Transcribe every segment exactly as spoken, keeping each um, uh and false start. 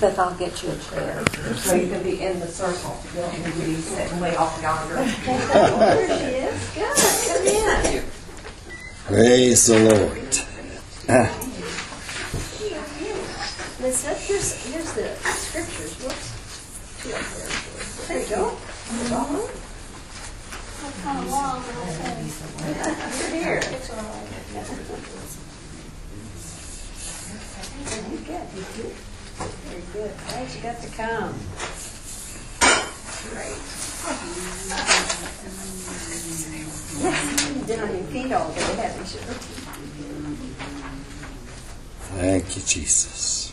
Beth, I'll get you a chair so you can be in the circle. You don't need to be sitting way off yonder. There she is. Good. Come in. Praise the Lord. Ah. Miss Beth, here's, here's the scriptures. Whoops. Two up there. There you go. Uh-huh. That's kind of long, but I'll say. Here. It's all right. Very good. Very good. Glad you got to come. Great. You've been on your feet all day, haven't you? Thank you, Jesus.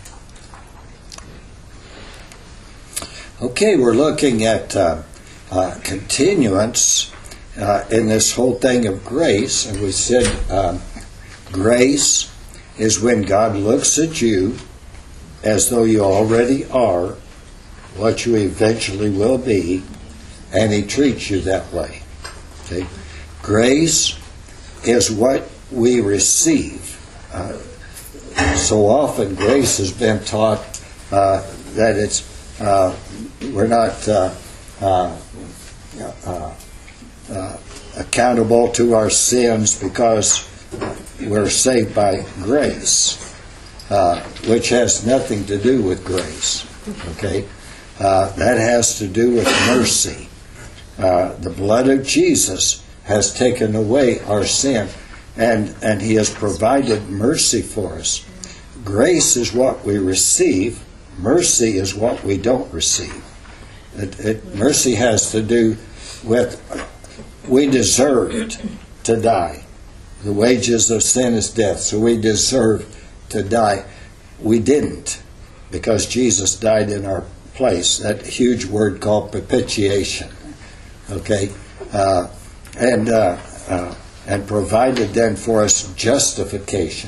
Okay, we're looking at uh, uh, continuance uh, in this whole thing of grace. And we said um, grace is when God looks at you as though you already are what you eventually will be, and He treats you that way. Okay? Grace is what we receive. Uh, so often grace has been taught uh, that it's uh, we're not uh, uh, uh, uh, accountable to our sins because we're saved by grace, uh, which has nothing to do with grace. Okay, uh, that has to do with mercy. Uh, the blood of Jesus has taken away our sin, and and He has provided mercy for us. Grace is what we receive. Mercy is what we don't receive. It, it, mercy has to do with we deserved to die. The wages of sin is death, so we deserve to die. We didn't, because Jesus died in our place. That huge word called propitiation. Okay, uh, and uh, uh, and provided then for us justification.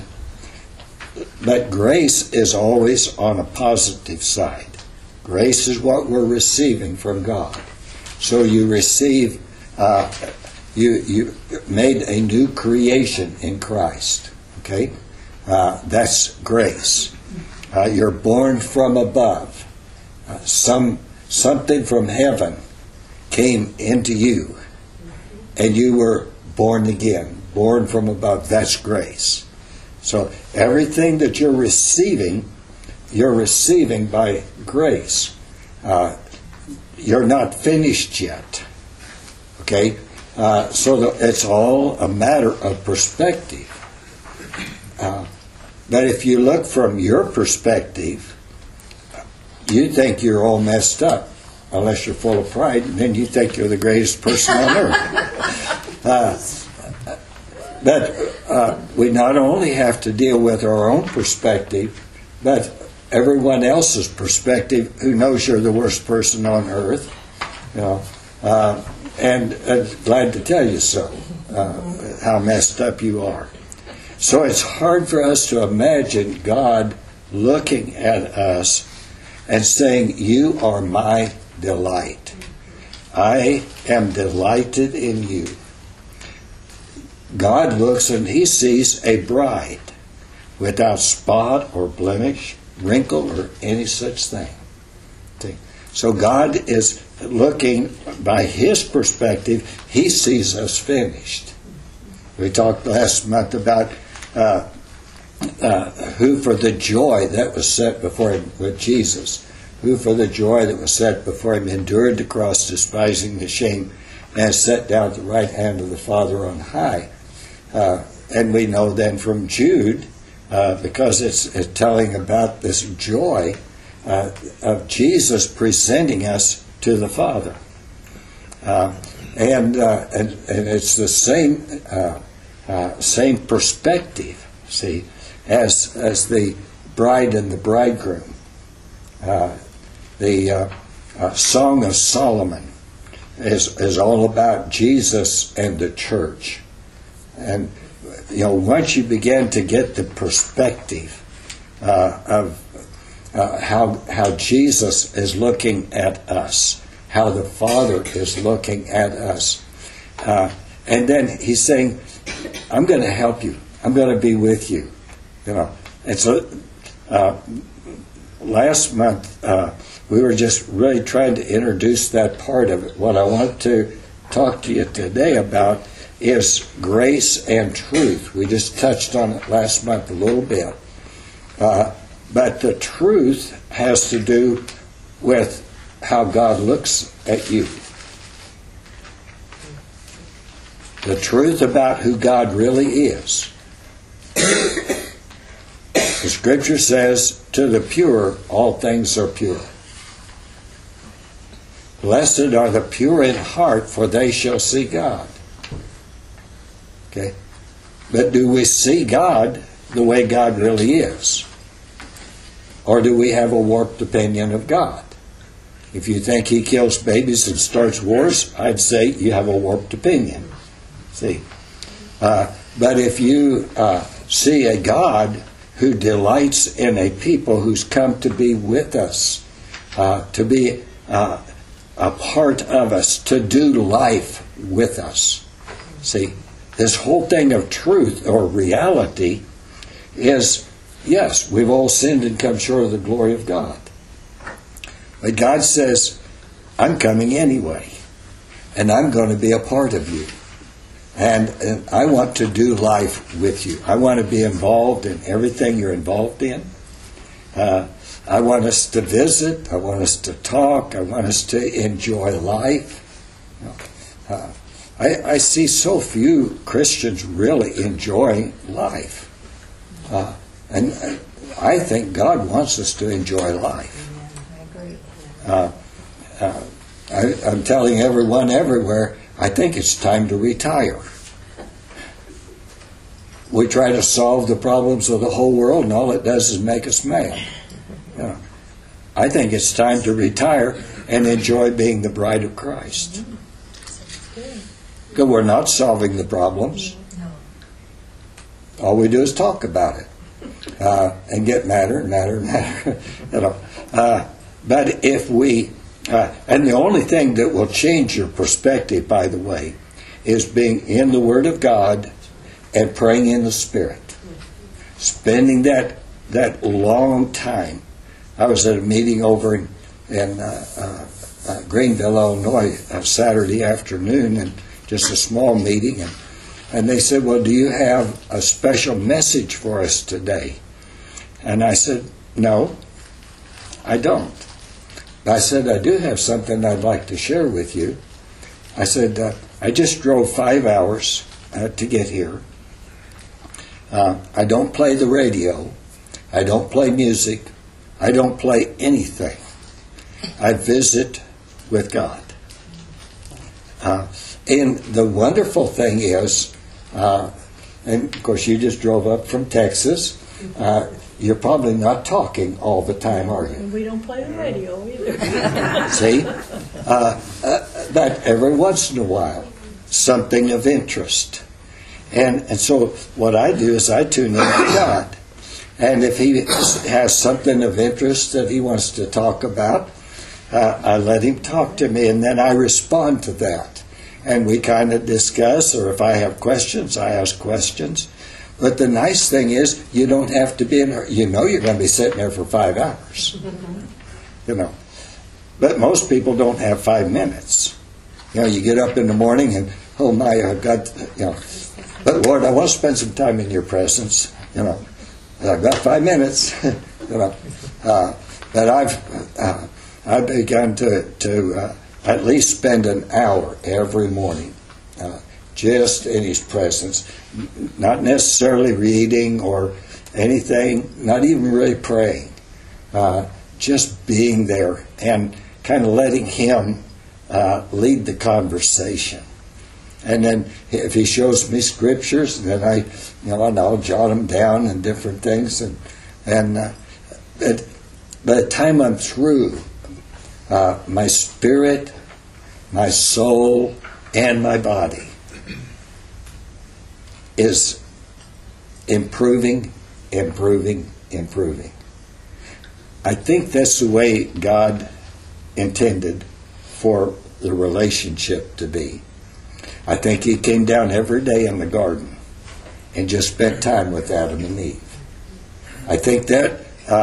But grace is always on a positive side. Grace is what we're receiving from God. So you receive. Uh, You you made a new creation in Christ. Okay, uh, that's grace. Uh, you're born from above. Uh, some something from heaven came into you, and you were born again, born from above. That's grace. So everything that you're receiving, you're receiving by grace. Uh, you're not finished yet. Okay. Uh, so the, it's all a matter of perspective. Uh, but if you look from your perspective, you think you're all messed up, unless you're full of pride, and then you think you're the greatest person on earth. Uh, but uh, we not only have to deal with our own perspective, but everyone else's perspective who knows you're the worst person on earth. You know. Uh, And uh, glad to tell you so, uh, how messed up you are. So it's hard for us to imagine God looking at us and saying, "You are my delight. I am delighted in you." God looks and He sees a bride without spot or blemish, wrinkle, or any such thing. So God is looking, by His perspective, He sees us finished. We talked last month about uh, uh, who for the joy that was set before Him, with Jesus, who for the joy that was set before Him endured the cross, despising the shame, and sat down at the right hand of the Father on high. Uh, and we know then from Jude, uh, because it's, it's telling about this joy, Uh, of Jesus presenting us to the Father, uh, and, uh, and and it's the same uh, uh, same perspective, see, as as the bride and the bridegroom. Uh, the uh, uh, Song of Solomon is is all about Jesus and the church, and you know once you begin to get the perspective uh, of Uh, how how Jesus is looking at us, how the Father is looking at us, uh, and then He's saying, "I'm going to help you. I'm going to be with you." You know, and so uh, last month, uh, we were just really trying to introduce that part of it. What I want to talk to you today about is grace and truth. We just touched on it last month a little bit. Uh, but the truth has to do with how God looks at you. The truth about who God really is. The Scripture says, to the pure, all things are pure. Blessed are the pure in heart, for they shall see God. Okay? But do we see God the way God really is? Or do we have a warped opinion of God? If you think He kills babies and starts wars, I'd say you have a warped opinion. See? Uh, but if you uh, see a God who delights in a people who's come to be with us, uh, to be uh, a part of us, to do life with us. See, this whole thing of truth or reality is, yes, we've all sinned and come short of the glory of God. But God says, I'm coming anyway, and I'm going to be a part of you. And, and I want to do life with you. I want to be involved in everything you're involved in. Uh, I want us to visit. I want us to talk. I want us to enjoy life. Uh, I, I see so few Christians really enjoying life. Uh, and I think God wants us to enjoy life. I agree. Uh, uh, I, I'm telling everyone everywhere, I think it's time to retire. We try to solve the problems of the whole world, and all it does is make us mad. You know, I think it's time to retire and enjoy being the bride of Christ. Because we're not solving the problems. All we do is talk about it uh, and get madder and madder and madder. You know, uh, but if we Uh, and the only thing that will change your perspective, by the way, is being in the Word of God and praying in the Spirit. Spending that that long time. I was at a meeting over in, in uh, uh, uh, Greenville, Illinois, uh, Saturday afternoon, and just a small meeting. And, and they said, well, do you have a special message for us today? And I said, no, I don't. I said, I do have something I'd like to share with you. I said, uh, I just drove five hours uh, to get here. Uh, I don't play the radio. I don't play music. I don't play anything. I visit with God. Uh, and the wonderful thing is, uh, and of course you just drove up from Texas, uh, you're probably not talking all the time, are you? We don't play the radio either. See? Uh, uh, but every once in a while, something of interest. And and so what I do is I tune in to God. And if He has something of interest that He wants to talk about, uh, I let Him talk to me, and then I respond to that. And we kind of discuss, or if I have questions, I ask questions. But the nice thing is, you don't have to be in there. You know you're going to be sitting there for five hours. You know. But most people don't have five minutes. You know, you get up in the morning and, oh my, I've got, you know. But Lord, I want to spend some time in your presence. You know. I've got five minutes. You know. Uh, but I've uh, I've begun to, to uh, at least spend an hour every morning. Uh, just in His presence, not necessarily reading or anything, not even really praying, uh, just being there and kind of letting Him uh, lead the conversation. And then if He shows me scriptures, then I, you know, and I'll jot them down and different things. And and uh, but by the time I'm through, uh, my spirit, my soul, and my body is improving, improving, improving. I think that's the way God intended for the relationship to be. I think He came down every day in the garden and just spent time with Adam and Eve. I think that uh,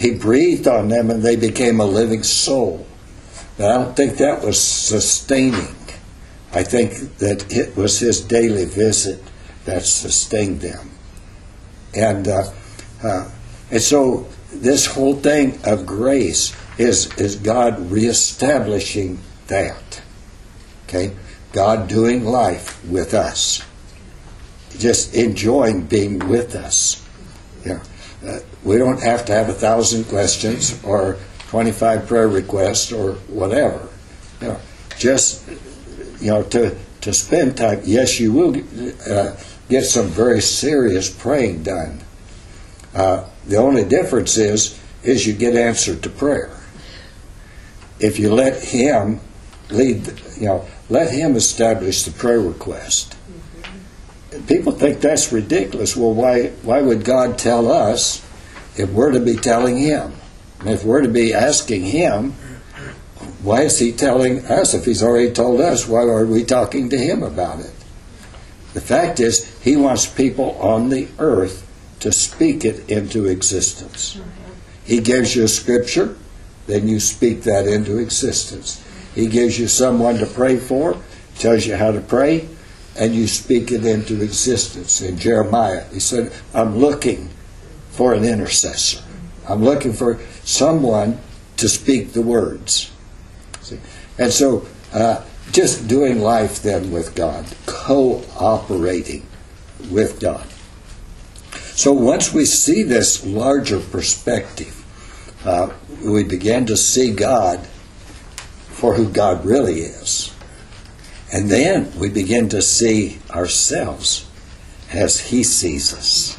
He breathed on them and they became a living soul. But I don't think that was sustaining. I think that it was his daily visit that sustained them. And uh, uh, and so this whole thing of grace is, is God reestablishing that. Okay? God doing life with us. Just enjoying being with us. You know, uh, we don't have to have a thousand questions or twenty-five prayer requests or whatever. You know, just you know to to spend time. Yes, you will uh, get some very serious praying done. Uh, the only difference is is you get answered to prayer. If you let Him lead, you know, let Him establish the prayer request. People think that's ridiculous. Well, why why would God tell us if we're to be telling Him? And if we're to be asking Him, why is He telling us? If He's already told us, why are we talking to Him about it? The fact is, He wants people on the earth to speak it into existence. He gives you a scripture, then you speak that into existence. He gives you someone to pray for, tells you how to pray, and you speak it into existence. In Jeremiah, he said, I'm looking for an intercessor. I'm looking for someone to speak the words. See? And so, uh, just doing life then with God, cooperating with God. So once we see this larger perspective, uh, we begin to see God for who God really is. And then we begin to see ourselves as He sees us.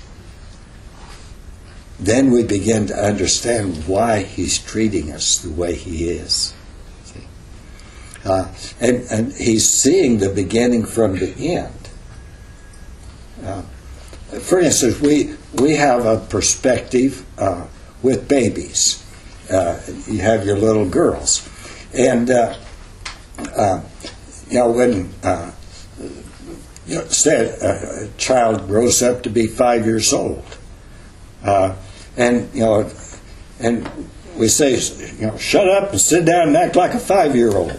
Then we begin to understand why He's treating us the way He is. See? Uh, and, and He's seeing the beginning from the end. Uh, for instance, we, we have a perspective uh, with babies. Uh, you have your little girls. And uh, uh, You know, when uh, you know, said a, a child grows up to be five years old, uh, and you know, and we say, you know, shut up and sit down and act like a five-year-old.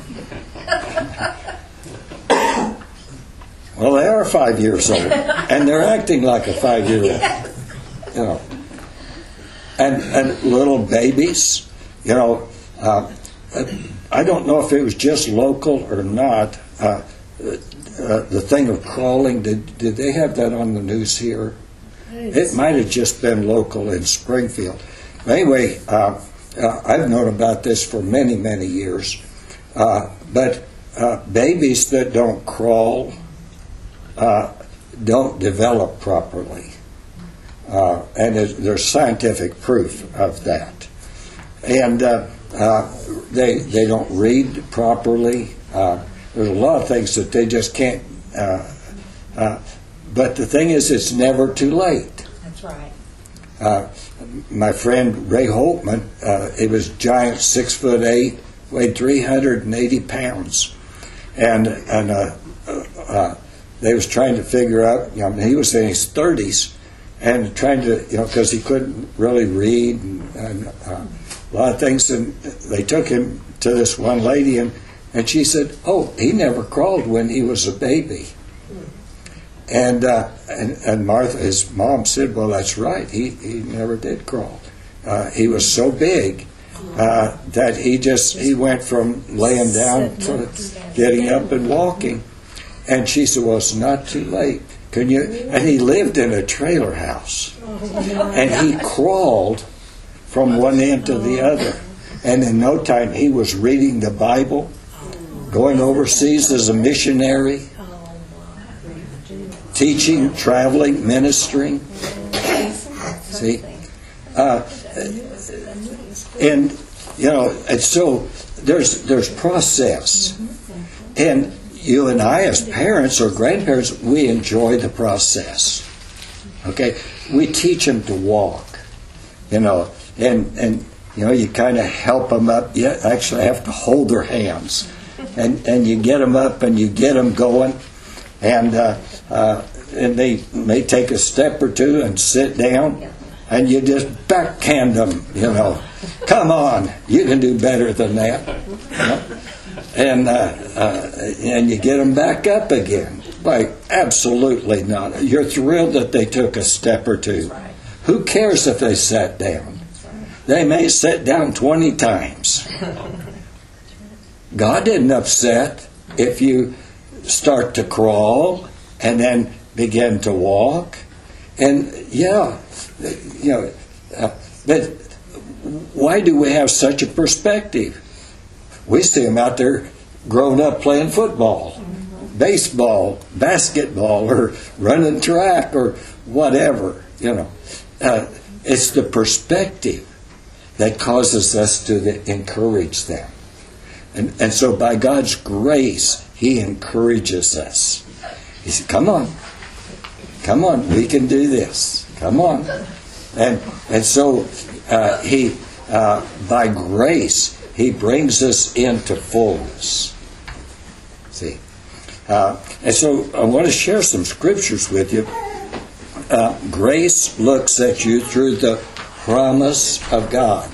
Well, they are five years old, and they're acting like a five-year-old. You know, and and little babies, you know. Uh, I don't know if it was just local or not. Uh, uh, the thing of crawling, did did they have that on the news here? It might have just been local in Springfield. Anyway, uh, uh, I've known about this for many, many years. Uh, but uh, babies that don't crawl uh, don't develop properly. Uh, and there's scientific proof of that. And uh, Uh, they they don't read properly. Uh, there's a lot of things that they just can't. Uh, uh, but the thing is, it's never too late. That's right. Uh, my friend Ray Holtman, uh, he was giant, six foot eight, weighed three hundred and eighty pounds, and and uh, uh, they was trying to figure out. You know, he was in his thirties, and trying to you know because he couldn't really read and. and uh, a lot of things, and they took him to this one lady, and, and she said, oh, he never crawled when he was a baby. And uh, and, and Martha, his mom, said, well, that's right, he, he never did crawl. Uh, he was so big uh, that he just, he went from laying down to getting up and walking. And she said, well, it's not too late. Can you? And he lived in a trailer house. And he crawled from one end to the other. And in no time, he was reading the Bible, going overseas as a missionary, teaching, traveling, ministering. See? Uh, and, you know, and so there's, there's process. And you and I, as parents or grandparents, we enjoy the process. Okay? We teach them to walk, you know. And, and you know, you kind of help them up. You actually have to hold their hands. And, and you get them up and you get them going. And uh, uh, and they may take a step or two and sit down. and you just backhand them, you know. Come on, you can do better than that. You know? And uh, uh, and you get them back up again. Like, absolutely not. You're thrilled that they took a step or two. Right. Who cares if they sat down? They may sit down twenty times. God isn't upset if you start to crawl and then begin to walk. And yeah, you know, uh, but why do we have such a perspective? We see them out there growing up playing football, baseball, basketball, or running track, or whatever. You know, uh, it's the perspective that causes us to the, encourage them. And, and so by God's grace, He encourages us. He said, come on. Come on, we can do this. Come on. And and so uh, He, uh, by grace, He brings us into fullness. See? Uh, and so I want to share some scriptures with you. Uh, grace looks at you through the promise of God.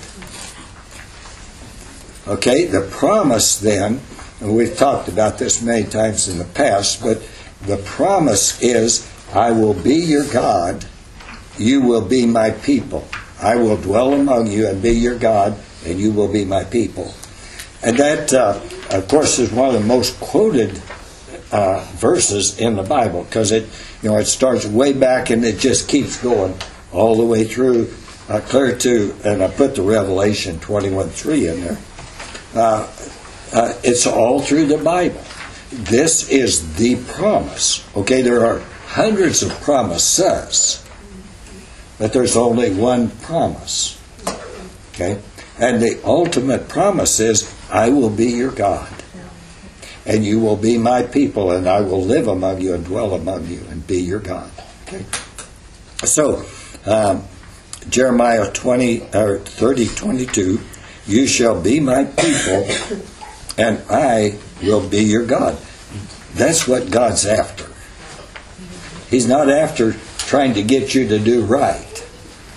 Okay, the promise then, and we've talked about this many times in the past, but the promise is, I will be your God, you will be my people. I will dwell among you and be your God, and you will be my people. And that, uh, of course, is one of the most quoted uh, verses in the Bible, because it, you know, it starts way back and it just keeps going all the way through, uh, clear to, and I put the Revelation twenty-one three in there. Uh, uh, it's all through the Bible. This is the promise. Okay, there are hundreds of promises, but there's only one promise. Okay, and the ultimate promise is, I will be your God, and you will be my people, and I will live among you and dwell among you and be your God. Okay, so um, Jeremiah twenty or thirty twenty two. You shall be my people, and I will be your God. That's what God's after. He's not after trying to get you to do right.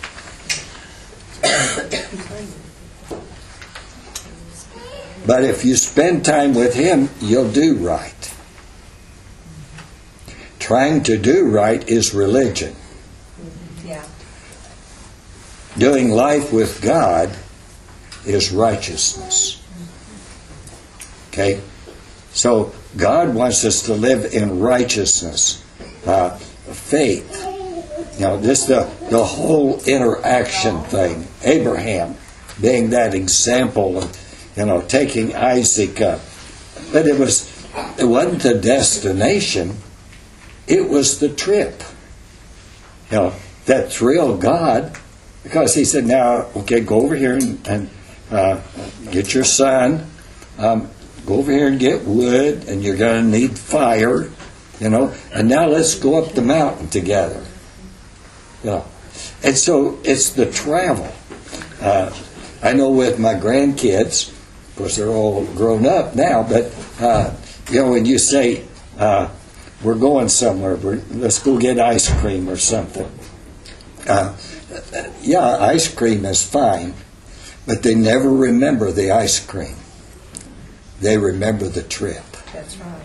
But if you spend time with Him, you'll do right. Trying to do right is religion. Yeah. Doing life with God is righteousness. Okay? So God wants us to live in righteousness, uh, faith. You know, this the the whole interaction thing. Abraham being that example of, you know, taking Isaac up. But it was it wasn't the destination, it was the trip. You know, that thrilled God, because He said, now, okay, go over here and, and Uh, get your son, um, go over here and get wood, and you're going to need fire, you know, and now let's go up the mountain together. You know. And so it's the travel. Uh, I know with my grandkids, of course they're all grown up now, but, uh, you know, when you say, uh, we're going somewhere, we're, let's go get ice cream or something. Uh, yeah, ice cream is fine. But they never remember the ice cream. They remember the trip. That's right.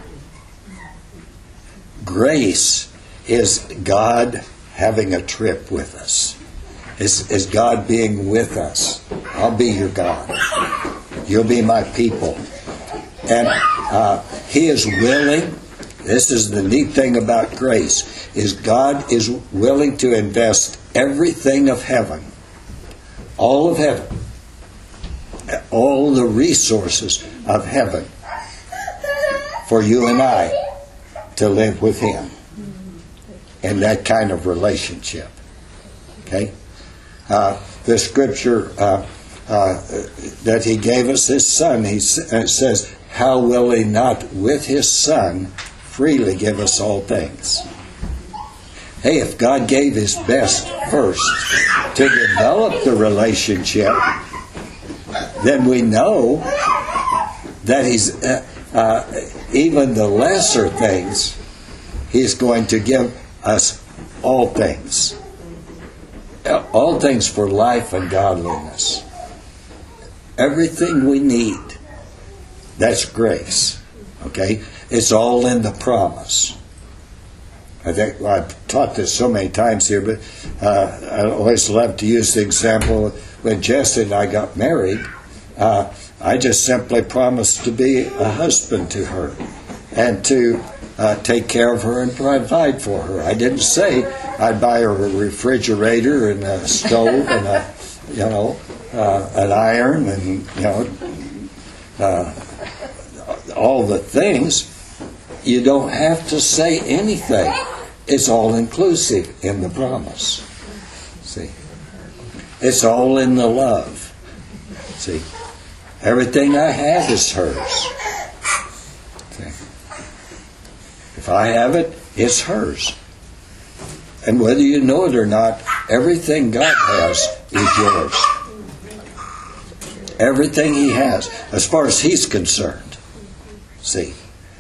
Grace is God having a trip with us. Is is God being with us. I'll be your God. You'll be my people. And uh, He is willing. This is the neat thing about grace, is God is willing to invest everything of heaven, all of heaven, all the resources of heaven for you and I to live with Him in that kind of relationship. Okay? Uh, the scripture uh, uh, that He gave us His Son, He says, how will He not with His Son freely give us all things? Hey, if God gave His best first to develop the relationship, then we know that He's uh, uh, even the lesser things, He's going to give us all things. all things for life and godliness. Everything we need, that's grace. Okay? It's all in the promise. I think well, I've taught this so many times here, but uh, I always love to use the example when Jesse and I got married. Uh, I just simply promised to be a husband to her and to uh, take care of her and provide for her. I didn't say I'd buy her a refrigerator and a stove and a, you know, uh, an iron and you know, uh, all the things. You don't have to say anything. It's all inclusive in the promise. See? It's all in the love. See? Everything I have is hers. See? If I have it, it's hers. And whether you know it or not, everything God has is yours. Everything He has, as far as He's concerned. See?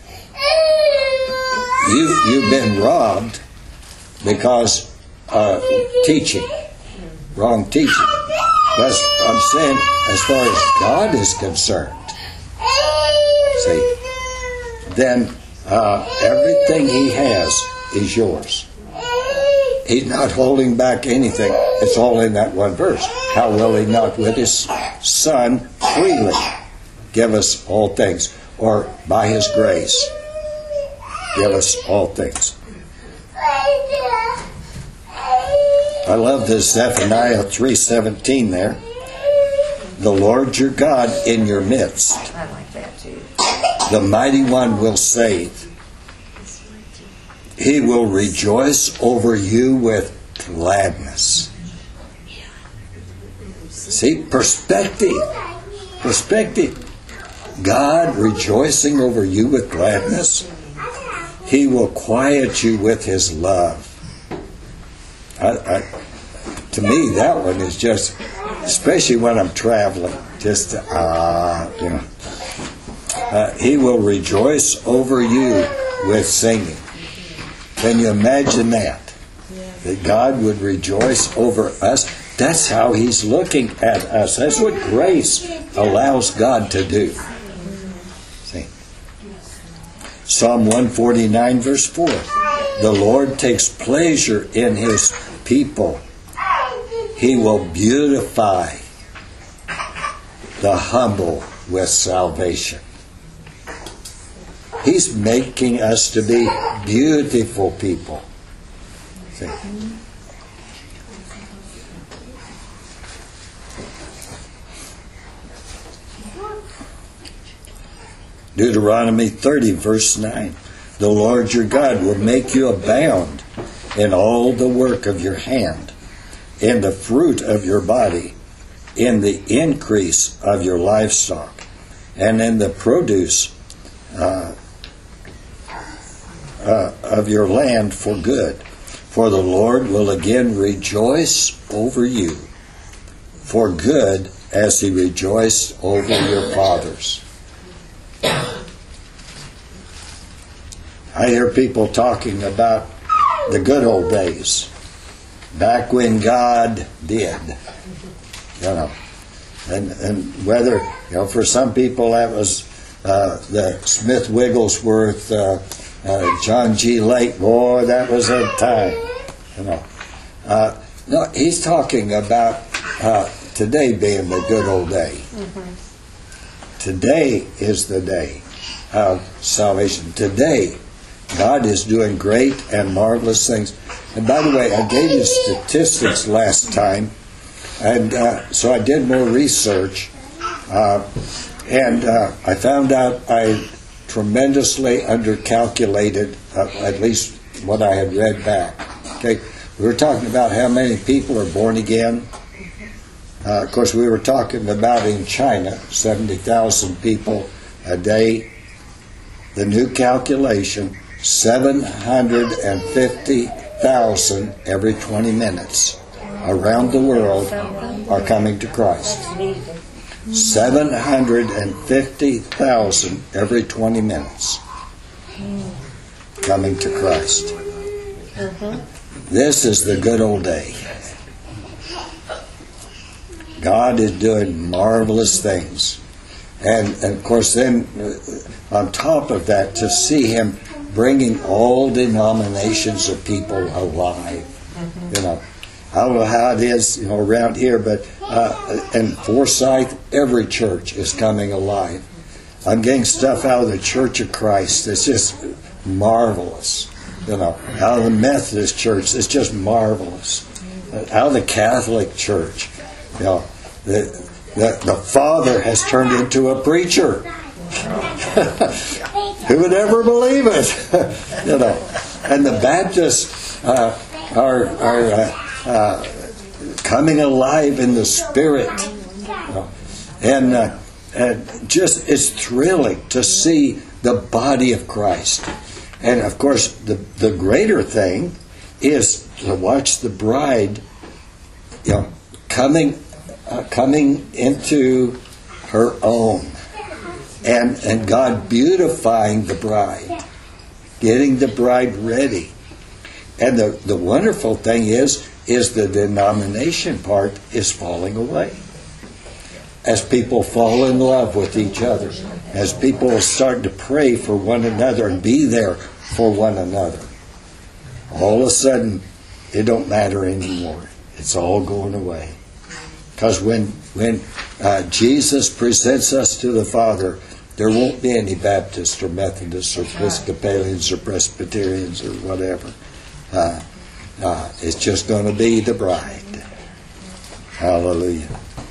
You, you've been robbed because uh, teaching, wrong teaching. But I'm saying, as far as God is concerned, see, then uh, everything He has is yours. He's not holding back anything. It's all in that one verse. How will He not with His Son freely give us all things, or by His grace give us all things? I love this Zephaniah three seventeen there. The Lord your God in your midst. I like that too. The mighty one will save. He will rejoice over you with gladness. See, perspective. Perspective. God rejoicing over you with gladness. He will quiet you with His love. I, I, to me, that one is just, especially when I'm traveling, just, ah, uh, you know. Uh, he will rejoice over you with singing. Can you imagine that? That God would rejoice over us? That's how He's looking at us. That's what grace allows God to do. See? Psalm one forty-nine, verse four. The Lord takes pleasure in His people. He will beautify the humble with salvation. He's making us to be beautiful people. See? Deuteronomy thirty, verse nine. The Lord your God will make you abound in all the work of your hand, in the fruit of your body, in the increase of your livestock, and in the produce uh, uh, of your land for good. For the Lord will again rejoice over you for good, as He rejoiced over your fathers. I hear people talking about the good old days, back when God did, you know, and and whether, you know, for some people that was uh, the Smith Wigglesworth, uh, uh, John G. Lake, boy, that was a time, you know. Uh, no, he's talking about uh, today being the good old day. Mm-hmm. Today is the day of salvation. Today, God is doing great and marvelous things. And by the way, I gave you statistics last time, and uh, so I did more research, uh, and uh, I found out I tremendously undercalculated, uh, at least what I had read back. Okay, we were talking about how many people are born again. Uh, of course, we were talking about in China, seventy thousand people a day. The new calculation, seven hundred fifty thousand every twenty minutes around the world are coming to Christ. seven hundred fifty thousand every twenty minutes coming to Christ. This is the good old day. God is doing marvelous things. And, and of course then, uh, on top of that, to see Him bringing all denominations of people alive. You know, I don't know how it is, you know, around here, but uh, in Forsyth, every church is coming alive. I'm getting stuff out of the Church of Christ that's just marvelous. You know, out of the Methodist Church, it's just marvelous. Out of the Catholic Church, you know, the the, the Father has turned into a preacher. Who would ever believe it? You know, and the Baptists uh, are are uh, uh, coming alive in the Spirit, you know, and uh, and just it's thrilling to see the body of Christ. And of course, the the greater thing is to watch the bride, you know, coming uh, coming into her own. And and God beautifying the bride, getting the bride ready. And the, the wonderful thing is, is the denomination part is falling away. As people fall in love with each other, as people start to pray for one another and be there for one another, all of a sudden, it don't matter anymore. It's all going away. Because when, when uh, Jesus presents us to the Father, there won't be any Baptists or Methodists or Episcopalians or Presbyterians or whatever. Uh, uh, it's just going to be the bride. Hallelujah.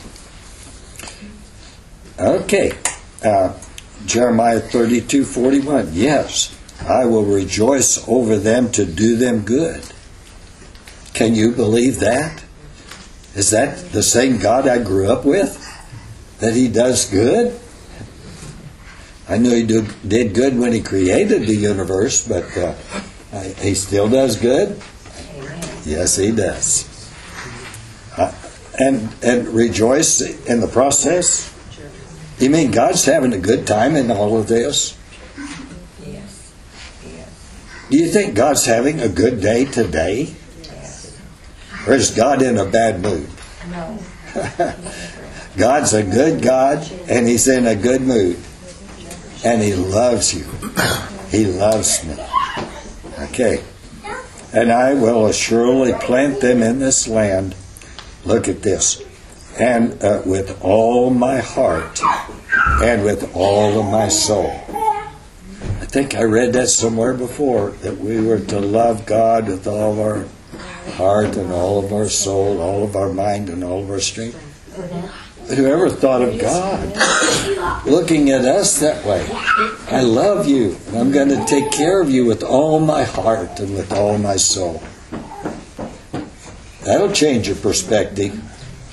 Okay. Uh, Jeremiah thirty-two forty-one. Yes, I will rejoice over them to do them good. Can you believe that? Is that the same God I grew up with? That He does good? I knew He do, did good when He created the universe, but uh, He still does good? Yes, He does. Uh, and and rejoice in the process? You mean God's having a good time in all of this? Yes. Yes. Do you think God's having a good day today? Yes. Or is God in a bad mood? No. God's a good God, and He's in a good mood. And He loves you. He loves me. Okay. And I will assuredly plant them in this land. Look at this. And uh, with all my heart and with all of my soul. I think I read that somewhere before, that we were to love God with all of our heart and all of our soul, all of our mind and all of our strength. Whoever thought of God looking at us that way? I love you, and I'm going to take care of you with all my heart and with all my soul. That'll change your perspective.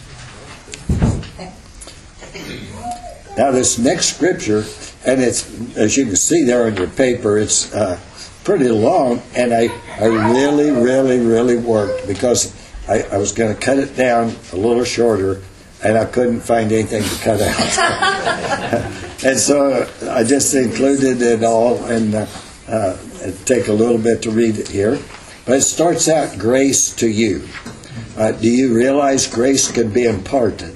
Now this next scripture, and it's, as you can see there on your paper, it's uh, pretty long, and I, I really, really, really worked, because I, I was going to cut it down a little shorter, and I couldn't find anything to cut out. And so I just included it all, and uh, uh, it'll take a little bit to read it here. But it starts out, grace to you. Uh, do you realize grace can be imparted?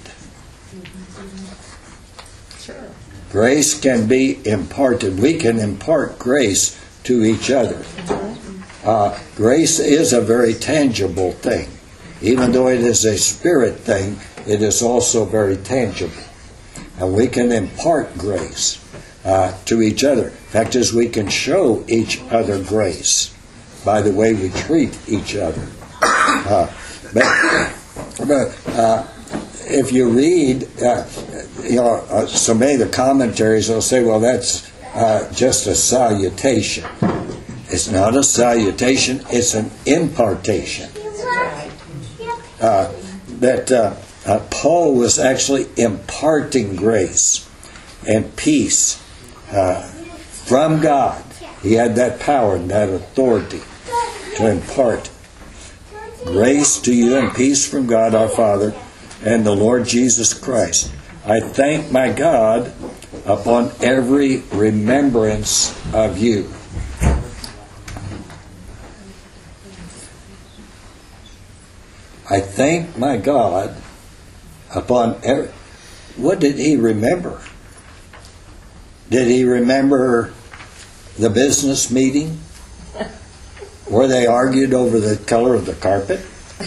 Sure. Grace can be imparted. We can impart grace to each other. Uh, grace is a very tangible thing. Even though it is a spirit thing, it is also very tangible. And we can impart grace uh, to each other. In fact, as we can show each other grace by the way we treat each other. Uh, but but uh, if you read, uh, you know, uh, so many of the commentaries will say, well, that's uh, just a salutation. It's not a salutation, it's an impartation. Uh, that uh, uh, Paul was actually imparting grace and peace uh, from God. He had that power and that authority to impart grace to you and peace from God our Father and the Lord Jesus Christ. I thank my God upon every remembrance of you. I thank my God upon every, what did he remember? Did he remember the business meeting where they argued over the color of the carpet?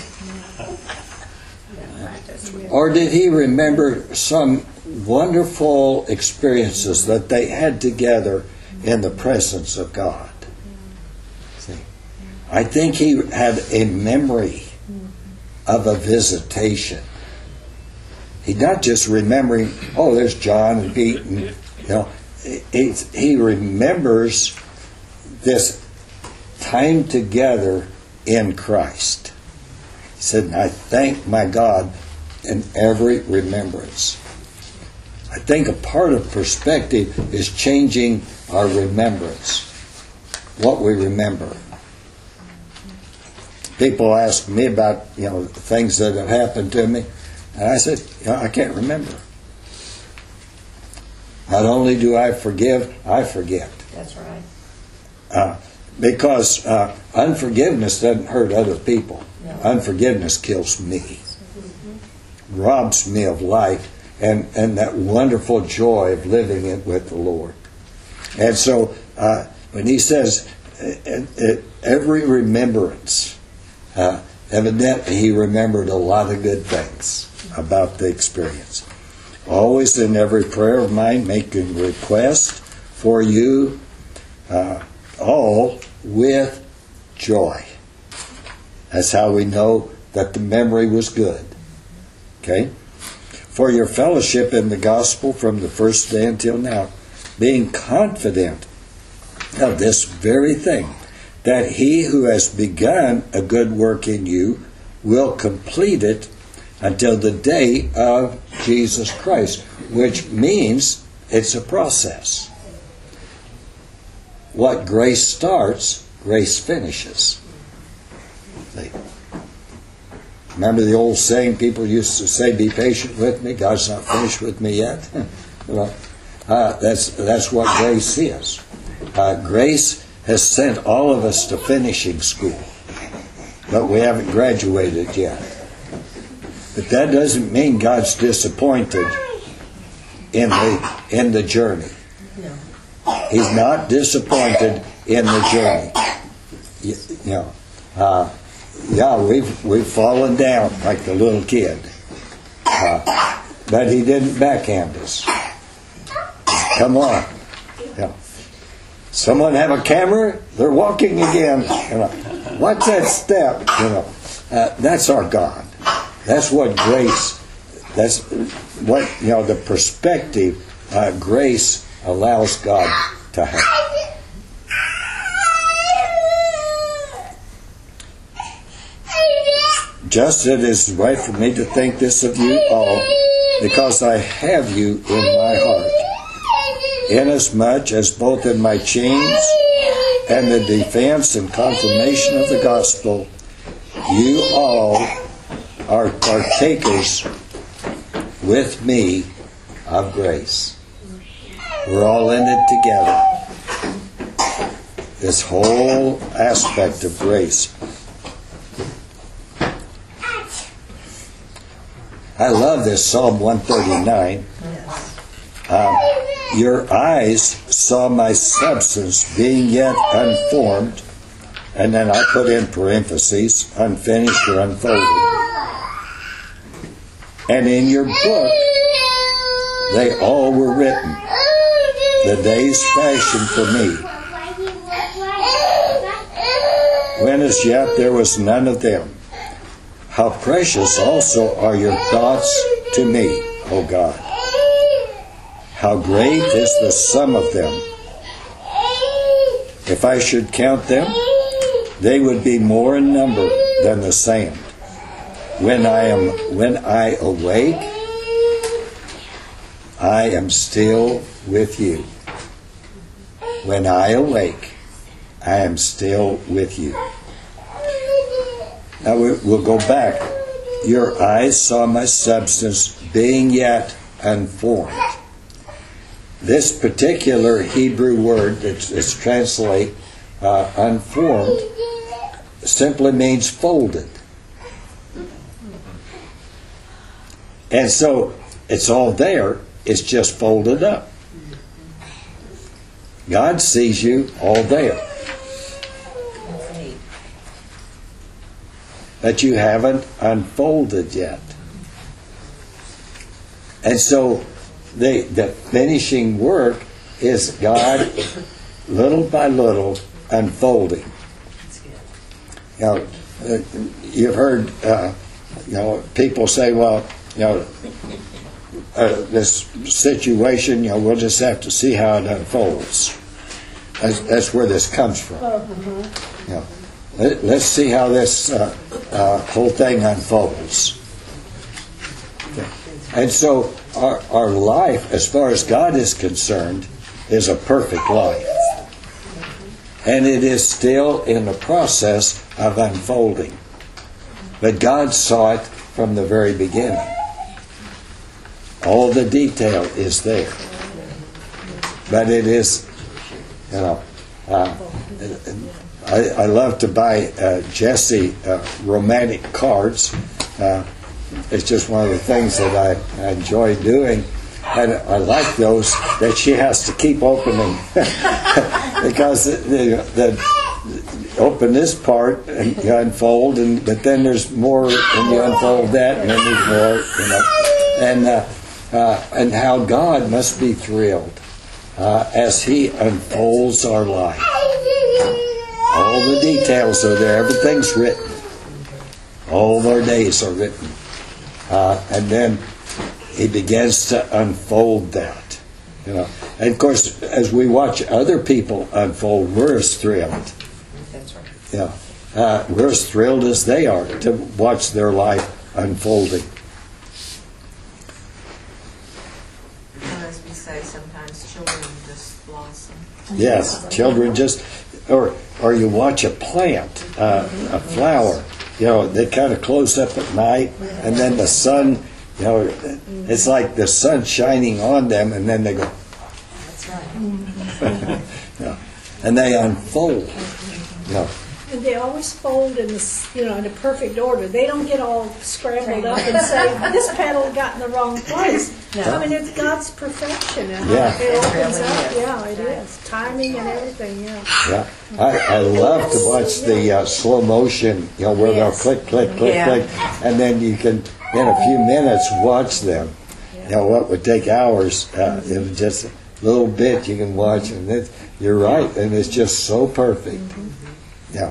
Or did he remember some wonderful experiences that they had together in the presence of God? See, I think he had a memory of a visitation. He's not just remembering, oh, there's John and Pete, and, you know, he, he remembers this time together in Christ. He said, I thank my God in every remembrance. I think a part of perspective is changing our remembrance, what we remember. People ask me about, you know, things that have happened to me, and I said, you know, I can't remember. Not only do I forgive, I forget. That's right. Uh, because uh, unforgiveness doesn't hurt other people. No. Unforgiveness kills me, mm-hmm. robs me of life and, and that wonderful joy of living it with the Lord. And so uh, when he says uh, uh, every remembrance, uh, evidently he remembered a lot of good things about the experience. Always in every prayer of mine making request for you uh, all with joy. That's how we know that the memory was good. Okay? For your fellowship in the gospel from the first day until now, being confident of this very thing, that he who has begun a good work in you will complete it until the day of Jesus Christ, which means it's a process. What grace starts, grace finishes. See? Remember the old saying people used to say, be patient with me, God's not finished with me yet? Well, uh, that's, that's what grace is. Uh, grace has sent all of us to finishing school, but we haven't graduated yet. But that doesn't mean God's disappointed in the in the journey. He's not disappointed in the journey. You, you know, uh, yeah, we've we've fallen down like the little kid, uh, but He didn't backhand us. Come on, yeah. Someone have a camera? They're walking again. You know, what's that step? You know, uh, that's our God. That's what grace. That's what you know. The perspective uh, grace allows God to have. Just it is right for me to think this of you all, because I have you in my heart, inasmuch as both in my chains and the defense and confirmation of the gospel, you all are partakers with me of grace. We're all in it together. This whole aspect of grace. I love this Psalm one thirty-nine. Uh, Your eyes saw my substance being yet unformed, and then I put in parentheses, unfinished or unfolded. And in your book, they all were written, the days fashioned for me, when as yet there was none of them. How precious also are your thoughts to me, O God. How great is the sum of them. If I should count them, they would be more in number than the sand. When I am when I awake, I am still with you. When I awake, I am still with you. Now we'll go back. Your eyes saw my substance being yet unformed. This particular Hebrew word that's, that's translated uh, unformed simply means folded. And so it's all there. It's just folded up. God sees you all there. But you haven't unfolded yet. And so the, the finishing work is God, little by little, unfolding. You know, uh, you've heard, uh, you know, people say, well, you know, uh, this situation, you know, we'll just have to see how it unfolds. That's, that's where this comes from. You know, let, let's see how this uh, uh, whole thing unfolds. Okay. And so our, our life, as far as God is concerned, is a perfect life. And it is still in the process of unfolding. But God saw it from the very beginning. All the detail is there. But it is, you know, uh, I, I love to buy uh, Jessie uh, romantic cards. Uh, it's just one of the things that I, I enjoy doing. And I like those that she has to keep opening. Because the, the, open this part and you unfold, and but then there's more, and you unfold that, and then there's more, you know. And, uh, uh, and how God must be thrilled uh, as He unfolds our life. All the details are there. Everything's written. All our days are written. Uh, and then He begins to unfold that. You know, and of course, as we watch other people unfold, we're as thrilled. That's right. Yeah, uh, we're as thrilled as they are to watch their life unfolding. As we say, sometimes children just blossom. Yes, children just, or or you watch a plant, uh, a flower. You know, they kind of close up at night, and then the sun. You know, it's like the sun shining on them, and then they go. That's right. Yeah. And they unfold. Yeah. And they always fold in this, you know, in a perfect order. They don't get all scrambled up and say this petal got in the wrong place. No. I mean, it's God's perfection and Yeah. how it opens really up. is. Yeah, it is timing and everything. Yeah. Yeah, I, I love to watch the uh, slow motion, you know, where Yes. they'll click, click, click, Yeah. click, and then you can, in a few minutes, watch them. You know, what would take hours, uh, in just a little bit you can watch, and it, you're right, and it's just so perfect. Yeah.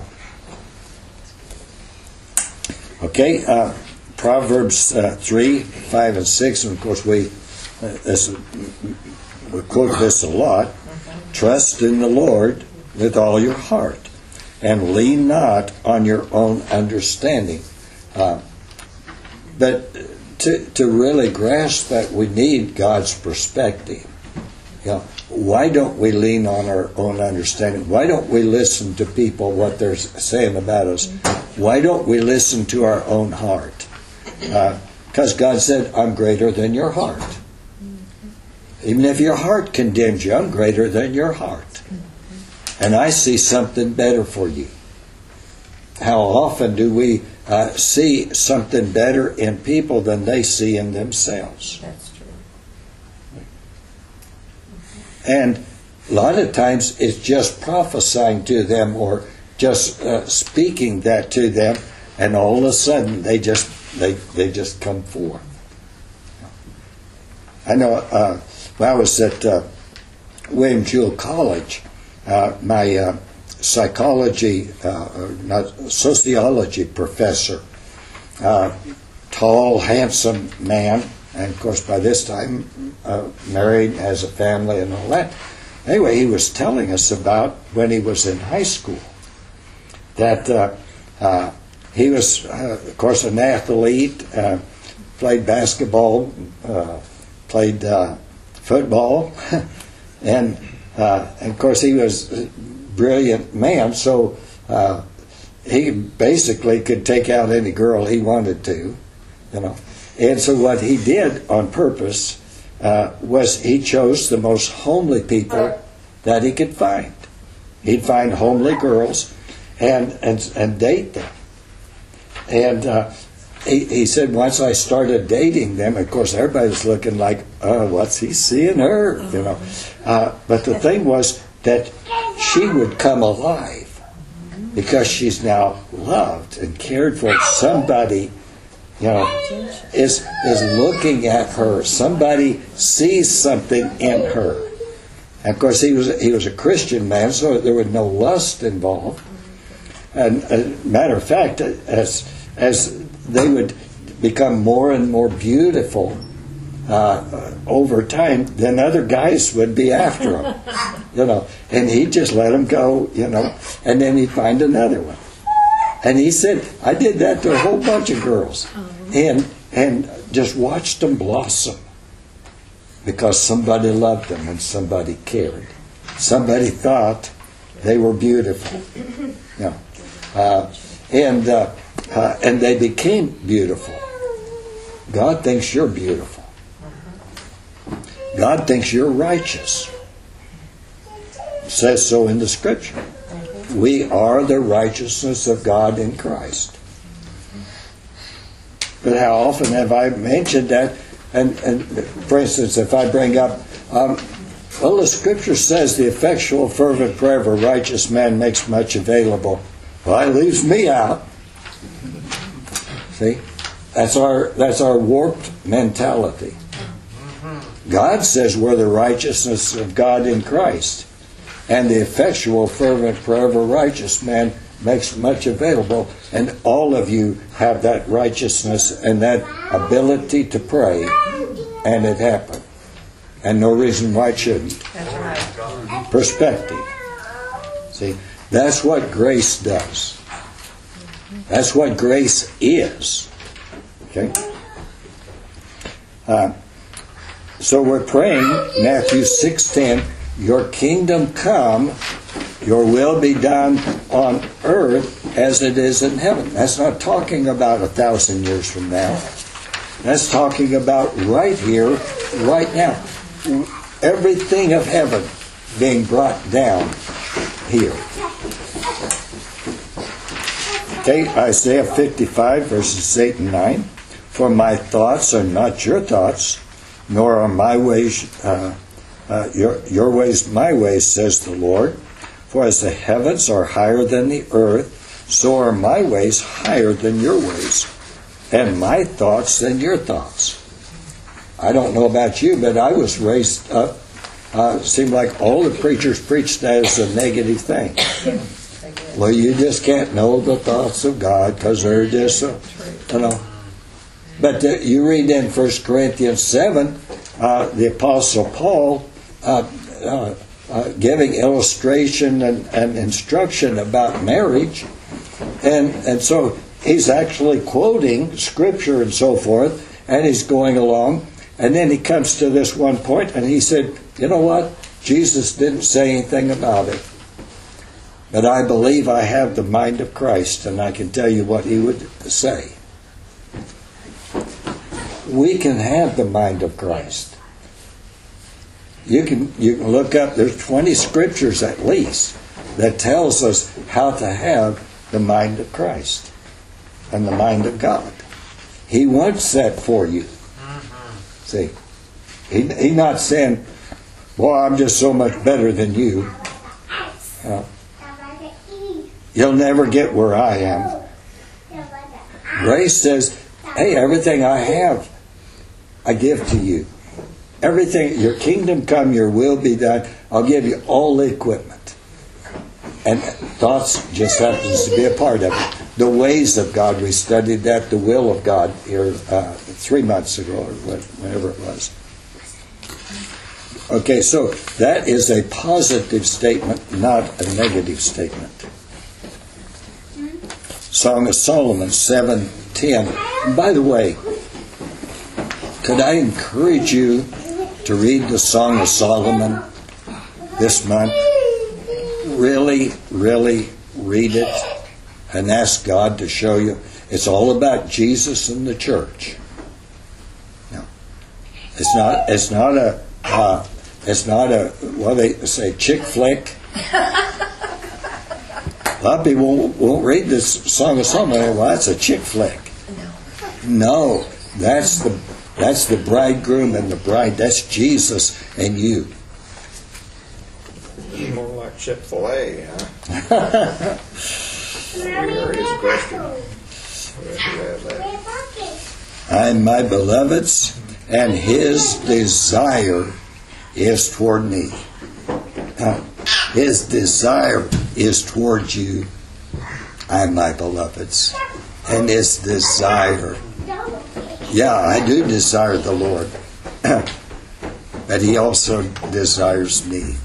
Okay, uh, Proverbs uh, three, five, and six, and of course we, uh, this, we quote this a lot. Trust in the Lord with all your heart, and lean not on your own understanding. Uh, but to to really grasp that, we need God's perspective. You know, why don't we lean on our own understanding? Why don't we listen to people, what they're saying about us? Why don't we listen to our own heart? Because uh, God said, I'm greater than your heart. Even if your heart condemns you, I'm greater than your heart. And I see something better for you. How often do we uh, see something better in people than they see in themselves? That's true. And a lot of times it's just prophesying to them or just uh, speaking that to them, and all of a sudden they just they they just come forth. I know uh, when I was at uh, William Jewell College, uh, my uh, psychology, uh, or not sociology professor, uh, tall, handsome man, and of course by this time uh, married, has a family and all that. Anyway, he was telling us about when he was in high school that uh, uh, he was, uh, of course, an athlete, uh, played basketball, uh, played uh, football, and, uh, and of course he was a brilliant man, so uh, he basically could take out any girl he wanted to, you know. And so what he did on purpose uh, was he chose the most homely people that he could find. He'd find homely girls and and, and date them. And uh, he, he said once I started dating them, of course everybody was looking like, oh, what's he seeing her? You know. Uh, but the thing was that she would come alive because she's now loved and cared for. Somebody, you know, is is looking at her. Somebody sees something in her. And of course, he was he was a Christian man, so there was no lust involved. And as a matter of fact, as as they would become more and more beautiful uh, over time, then other guys would be after them, you know. And he'd just let them go, you know, and then he'd find another one. And he said, I did that to a whole bunch of girls, and and just watched them blossom because somebody loved them and somebody cared. Somebody thought they were beautiful, you know. Uh, and uh, uh, and they became beautiful. God thinks you're beautiful. God thinks you're righteous. It says so in the Scripture. We are the righteousness of God in Christ. But how often have I mentioned that? And, and for instance, if I bring up, um, well, the Scripture says the effectual, fervent prayer of a righteous man makes much available. Well, that leaves me out. See, that's our that's our warped mentality. God says we're the righteousness of God in Christ, and the effectual, fervent prayer of a righteous man makes much available. And all of you have that righteousness and that ability to pray, and it happened. And no reason why it shouldn't. That's right. Perspective. See, that's what grace does. That's what grace is. Okay? Uh, so we're praying Matthew six ten, your kingdom come, your will be done on earth as it is in heaven. That's not talking about a thousand years from now. That's talking about right here, right now. Everything of heaven being brought down here. Okay, Isaiah fifty-five, verses eight and nine. For my thoughts are not your thoughts, nor are my ways uh, uh, your your ways my ways, says the Lord. For as the heavens are higher than the earth, so are my ways higher than your ways, and my thoughts than your thoughts. I don't know about you, but I was raised up. Uh, it seemed like all the preachers preached that as a negative thing. Well, you just can't know the thoughts of God because they're just, uh, you know. But uh, you read in First Corinthians seven, uh, the Apostle Paul uh, uh, uh, giving illustration and, and instruction about marriage. And, and so he's actually quoting Scripture and so forth, and he's going along. And then he comes to this one point, and he said, you know what? Jesus didn't say anything about it. But I believe I have the mind of Christ, and I can tell you what he would say. We can have the mind of Christ. You can you can look up, there's twenty scriptures at least that tells us how to have the mind of Christ and the mind of God. He wants that for you. See, he, he's not saying, boy, I'm just so much better than you. Uh, You'll never get where I am. Grace says, hey, everything I have, I give to you. Everything, your kingdom come, your will be done. I'll give you all the equipment. And thoughts just happens to be a part of it. The ways of God, we studied that, the will of God here uh, three months ago, or whenever it was. Okay, so that is a positive statement, not a negative statement. Song of Solomon seven ten. And by the way, could I encourage you to read the Song of Solomon this month? Really, really read it and ask God to show you. It's all about Jesus and the church. No, it's not. It's not a. Uh, it's not a. What they say, chick flick. A lot of people won't, won't read this Song of Solomon. Well, that's a chick flick. No, that's the that's the bridegroom and the bride. That's Jesus and you. More like Chick-fil-A, huh? Here is a question. I'm my beloved's, and his desire is toward me. Uh, his desire is toward you. I'm my beloved's, and his desire. Yeah, I do desire the Lord, but he also desires me.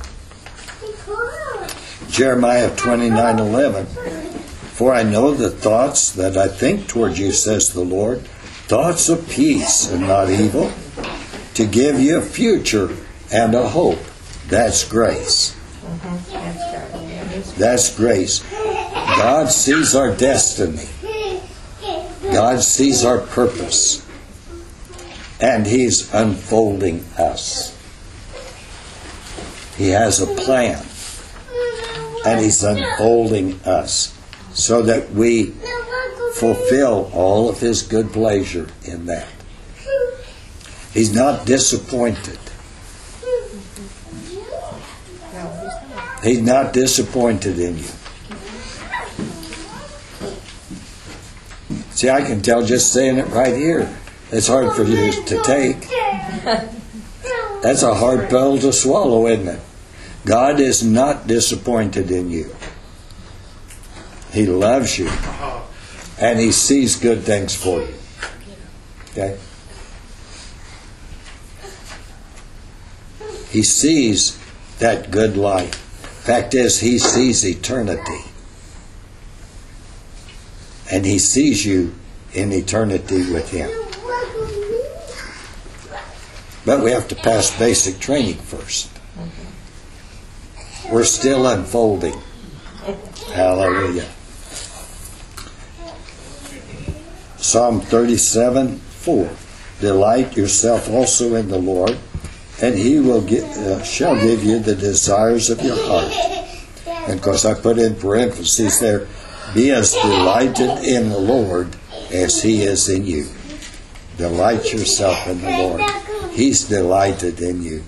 Jeremiah twenty-nine eleven. For I know the thoughts that I think toward you, says the Lord, thoughts of peace and not evil, to give you a future and a hope. That's grace. That's grace. God sees our destiny. God sees our purpose. And He's unfolding us. He has a plan. And He's unfolding us so that we fulfill all of His good pleasure in that. He's not disappointed. He's not disappointed in you. See, I can tell just saying it right here. It's hard for you to take. That's a hard pill to swallow, isn't it? God is not disappointed in you. He loves you. And He sees good things for you. Okay? He sees that good life. Fact is, He sees eternity. And He sees you in eternity with Him. But we have to pass basic training first. We're still unfolding. Hallelujah. Psalm thirty-seven four. Delight yourself also in the Lord, and He will give, uh, shall give you the desires of your heart. And of course, I put in parentheses there, be as delighted in the Lord as He is in you. Delight yourself in the Lord. He's delighted in you.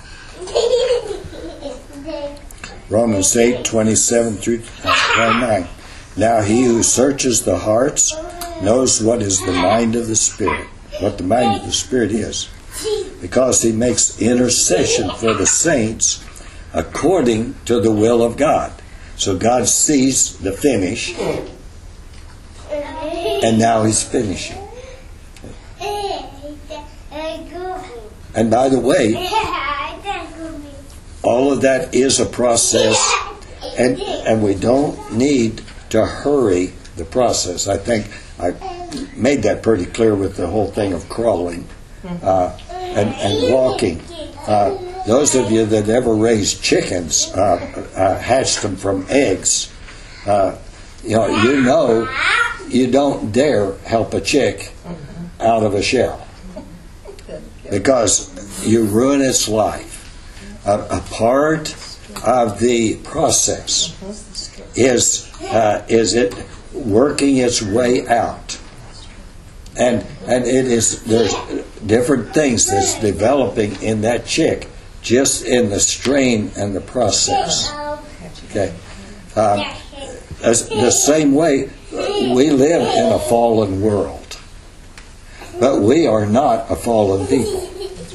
Romans eight twenty-seven through twenty-nine. Now He who searches the hearts knows what is the mind of the Spirit, what the mind of the Spirit is, because He makes intercession for the saints according to the will of God. So God sees the finish, and now He's finishing. And by the way, all of that is a process, and and we don't need to hurry the process. I think I made that pretty clear with the whole thing of crawling uh, and, and walking. Uh, those of you that ever raised chickens, uh, uh, hatched them from eggs, uh, you know, you know you don't dare help a chick out of a shell, because you ruin its life. A, a part of the process is uh, is it working its way out, and and it is there's different things that's developing in that chick, just in the strain and the process. Okay, um, as, the same way we live in a fallen world, but we are not a fallen people.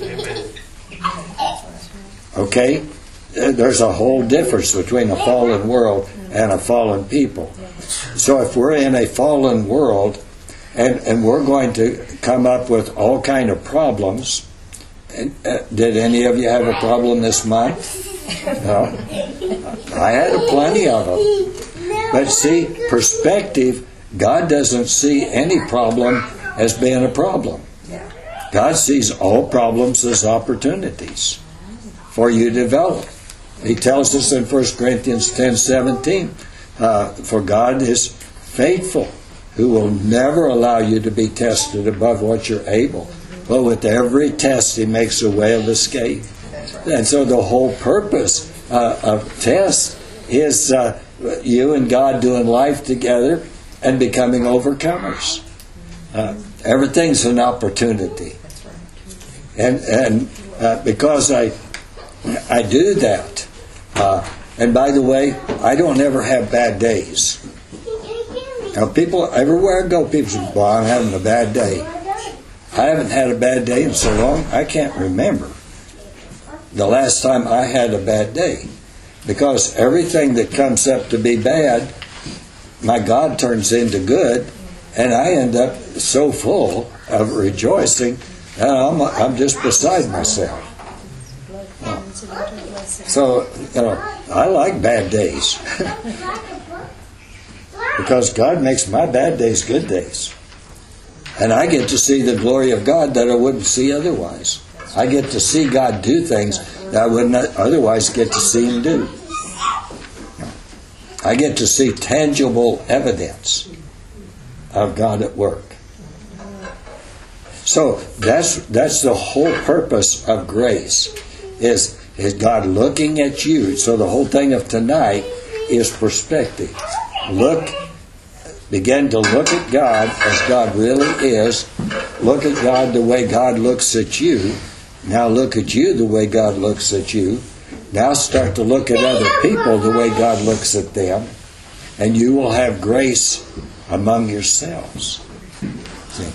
Okay? There's a whole difference between a fallen world and a fallen people. So if we're in a fallen world and, and we're going to come up with all kind of problems, and, uh, did any of you have a problem this month? No? I had plenty of them. But see, perspective, God doesn't see any problem as being a problem. God sees all problems as opportunities for you to develop. He tells us in First Corinthians ten seventeen, uh, for God is faithful, who will never allow you to be tested above what you're able. But with every test, He makes a way of escape. And so the whole purpose uh, of tests is uh, you and God doing life together and becoming overcomers. Uh, Everything's an opportunity. That's right. And and uh, because I I do that, uh, and by the way, I don't ever have bad days. Now, people everywhere I go, people say, "Well, I'm having a bad day." I haven't had a bad day in so long, I can't remember the last time I had a bad day. Because everything that comes up to be bad, my God turns into good, and I end up so full of rejoicing that I'm, I'm just beside myself. So, you know, I like bad days. Because God makes my bad days good days. And I get to see the glory of God that I wouldn't see otherwise. I get to see God do things that I would not otherwise get to see Him do. I get to see tangible evidence of God at work. So that's that's the whole purpose of grace, is, is God looking at you. So the whole thing of tonight is perspective. Look Begin to look at God as God really is. Look at God the way God looks at you. Now look at you the way God looks at you. Now start to look at other people the way God looks at them. And you will have grace among yourselves. See?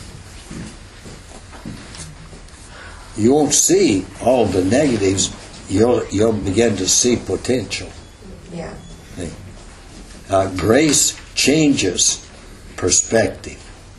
You won't see all the negatives. You'll, you'll begin to see potential. Yeah. See? Uh, grace changes perspective,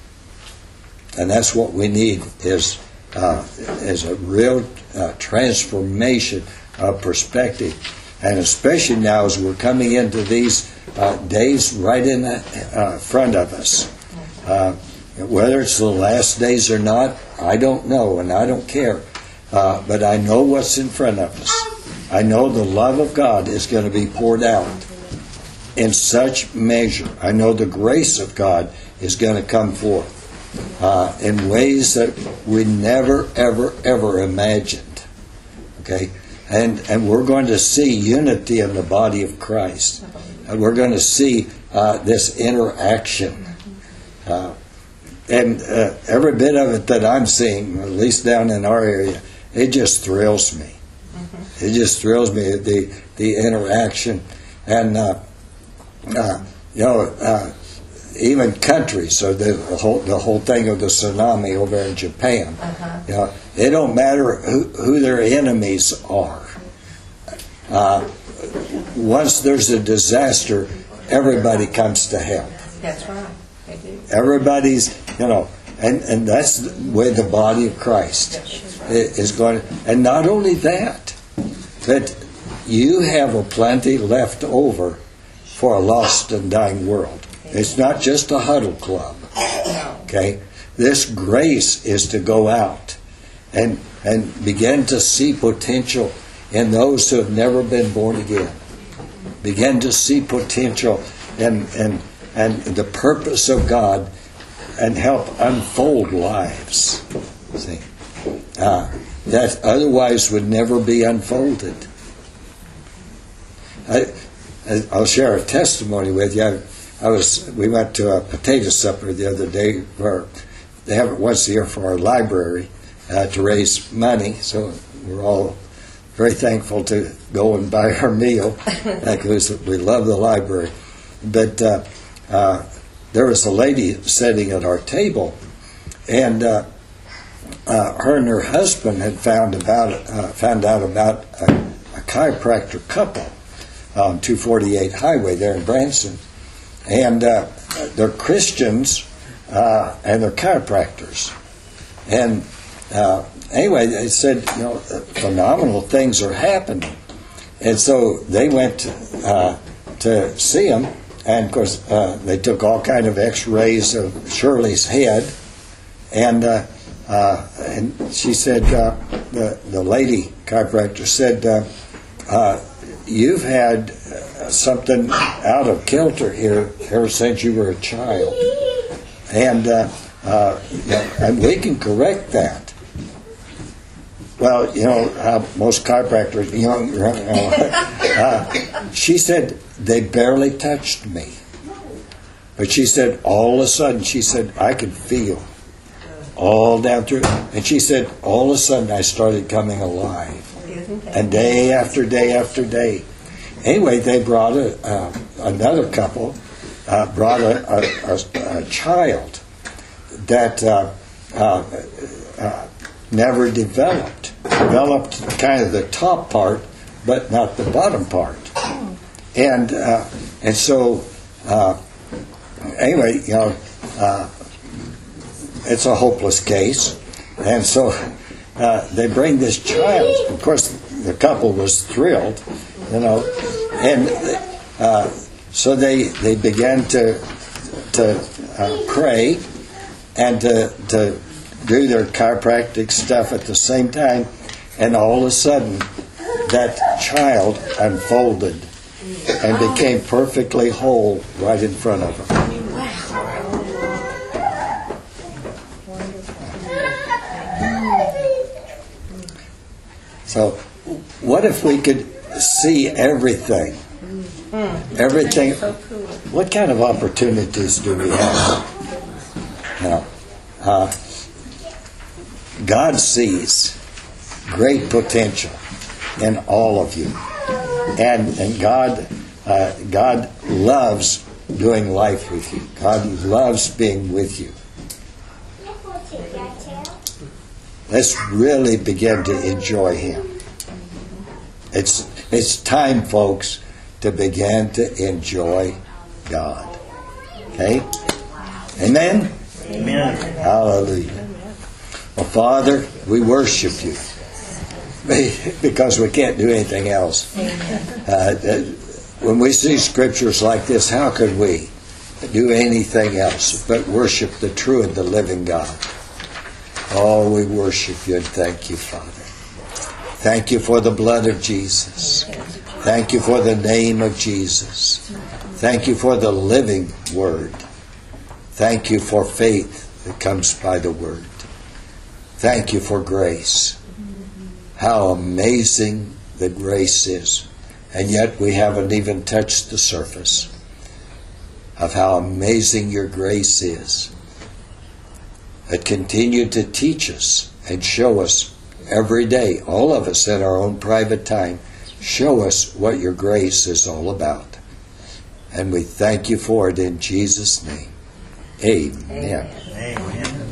and that's what we need, is uh, is a real uh, transformation of perspective, and especially now as we're coming into these uh, days right in the, uh, front of us. Uh, whether it's the last days or not, I don't know, and I don't care. Uh, but I know what's in front of us. I know the love of God is going to be poured out in such measure. I know the grace of God is going to come forth uh, in ways that we never, ever, ever imagined. Okay? And and we're going to see unity in the body of Christ. And we're going to see uh, this interaction. Uh, and uh, every bit of it that I'm seeing, at least down in our area, it just thrills me. It just thrills me, the, the interaction. And uh, Uh, you know, uh, even countries, so the whole the whole thing of the tsunami over in Japan. Uh-huh. You know, it don't matter who, who their enemies are. Uh, once there's a disaster, everybody comes to help. That's right. They do. Everybody's, you know, and, and that's the way the body of Christ is going. And not only that, but you have a plenty left over for a lost and dying world. It's not just a huddle club. Okay? This grace is to go out and and begin to see potential in those who have never been born again. Begin to see potential and and and the purpose of God, and help unfold lives. See? Uh, that otherwise would never be unfolded. I, I'll share a testimony with you. I, I was we went to a potato supper the other day, where they have it once a year for our library uh, to raise money. So we're all very thankful to go and buy our meal because we love the library. But uh, uh, there was a lady sitting at our table, and uh, uh, her and her husband had found about uh, found out about a, a chiropractor couple on two forty-eight highway there in Branson, and uh, they're Christians uh, and they're chiropractors. And uh, anyway, they said, you know, phenomenal things are happening, and so they went uh, to see him. And of course, uh, they took all kind of X-rays of Shirley's head, and uh, uh, and she said, uh, the the lady chiropractor said, uh, uh, you've had something out of kilter here ever since you were a child, and uh, uh, and we can correct that. Well, you know how most chiropractors, young, you know, uh, she said they barely touched me, but she said all of a sudden, she said I could feel all down through. And she said, all of a sudden I started coming alive. Isn't that And day after day after day. Anyway, they brought a, uh, another couple, uh, brought a, a, a, a child that uh, uh, uh, never developed. Developed kind of the top part, but not the bottom part. And uh, and so, uh, anyway, you know, uh, it's a hopeless case. And so uh, they bring this child. Of course, the couple was thrilled, you know, and uh, so they they began to to uh, pray and to to do their chiropractic stuff at the same time, and all of a sudden, that child unfolded and became perfectly whole right in front of them. So, what if we could see everything? Everything. What kind of opportunities do we have? Now, uh, God sees great potential in all of you, and and God uh, God loves doing life with you. God loves being with you. Let's really begin to enjoy Him. It's it's time, folks, to begin to enjoy God. Okay? Amen? Amen. Hallelujah. Well, Father, we worship you because we can't do anything else. Uh, when we see scriptures like this, how could we do anything else but worship the true and the living God? Oh, we worship you and thank you, Father. Thank you for the blood of Jesus. Thank you for the name of Jesus. Thank you for the living Word. Thank you for faith that comes by the Word. Thank you for grace. How amazing the grace is. And yet we haven't even touched the surface of how amazing your grace is. But continue to teach us and show us every day, all of us in our own private time, show us what your grace is all about. And we thank you for it in Jesus' name. Amen. Amen.